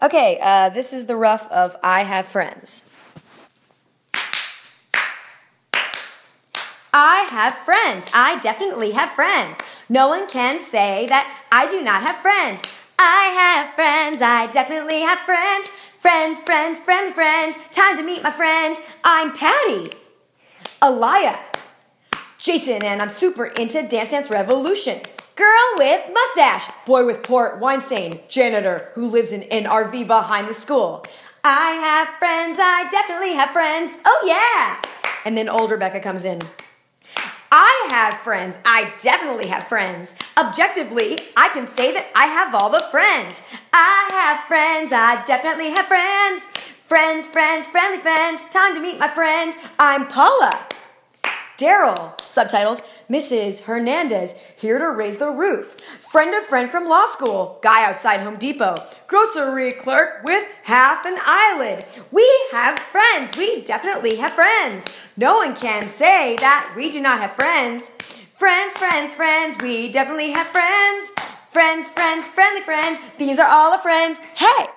Okay, this is the rough of I have friends. I have friends. I definitely have friends. No one can say that I do not have friends. I have friends. I definitely have friends. Friends, friends, friendly friends. Time to meet my friends. I'm Patty. Aliyah. Jason, and I'm super into Dance Dance Revolution. Girl with mustache. Boy with port wine stain. Janitor who lives in an RV behind the school. I have friends. I definitely have friends. Oh yeah. And then old Rebecca comes in. I have friends. I definitely have friends. Objectively, I can say that I have all the friends. I have friends. I definitely have friends. Friends, friends, friendly friends. Time to meet my friends. I'm Paula. Daryl. Subtitles, Mrs. Hernandez, here to raise the roof. Friend of friend from law school. Guy outside Home Depot. Grocery clerk with half an eyelid. We have friends. We definitely have friends. No one can say that we do not have friends. Friends, friends, friends. We definitely have friends. Friends, friends, friendly friends. These are all our friends. Hey!